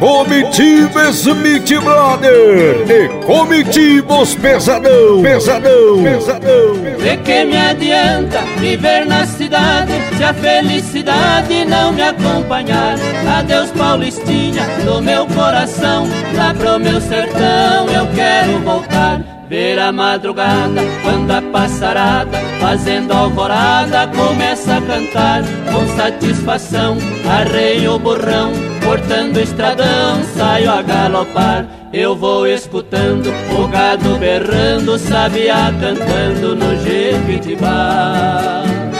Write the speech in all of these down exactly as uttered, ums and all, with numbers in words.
Comitiva Smith Brother e Comitivos Pesadão, Pesadão, Pesadão. De que me adianta viver na cidade se a felicidade não me acompanhar? Adeus Paulistinha do meu coração, lá pro meu sertão eu quero voltar. Ver a madrugada, quando a passarada, fazendo alvorada, começa a cantar. Com satisfação, arreio o burrão, cortando o estradão, saio a galopar. Eu vou escutando o gado berrando, sabiá cantando no Jequitibá.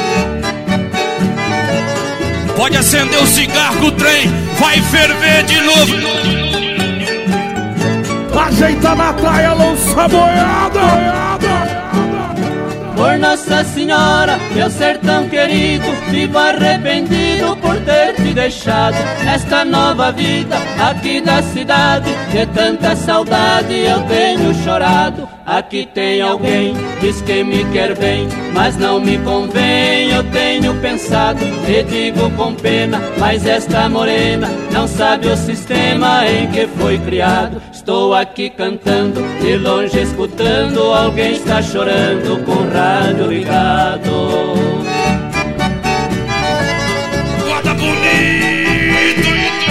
Pode acender o cigarro que o trem vai ferver de novo. Ajeita na praia, lança boiada. Por Nossa Senhora, meu sertão querido, vivo arrependido por ter te deixado. Esta nova vida aqui da cidade, de tanta saudade eu tenho chorado. Aqui tem alguém, diz que me quer bem, mas não me convém, eu tenho pensado. E digo com pena, mas esta morena não sabe o sistema em que foi criado. Estou aqui cantando, de longe escutando, alguém está chorando com o rádio ligado. Guarda bonito!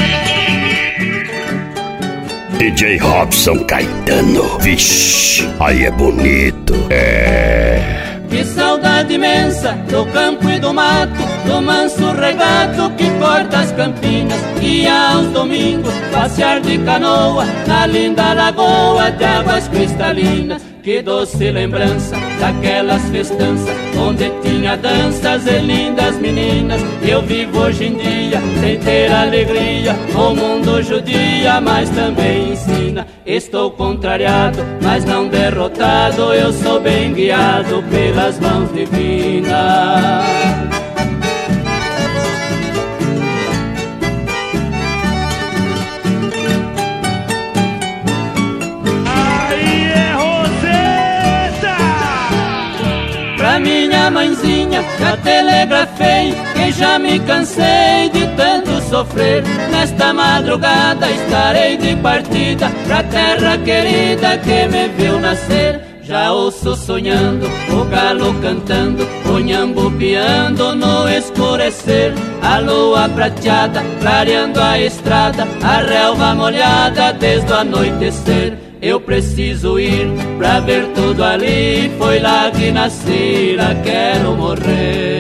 D J Robson Caetano, vixe, aí é bonito, é... Que saudade imensa do campo e do mato, do manso regato que corta as campinas. Ia aos domingos passear de canoa na linda lagoa de águas cristalinas. Que doce lembrança daquelas festanças onde tinha danças e lindas meninas. Eu vivo hoje em dia sem ter alegria, o mundo judia, mas também ensina. Estou contrariado, mas não derrotado, eu sou bem guiado pelas mãos divinas. Pra minha mãezinha já telegrafei, que já me cansei de tanto sofrer. Nesta madrugada estarei de partida pra terra querida que me viu nascer. Já ouço sonhando, o galo cantando, o nhambu piando no escurecer. A lua prateada clareando a estrada, a relva molhada desde o anoitecer. Eu preciso ir pra ver tudo ali, foi lá que nasci, lá quero morrer.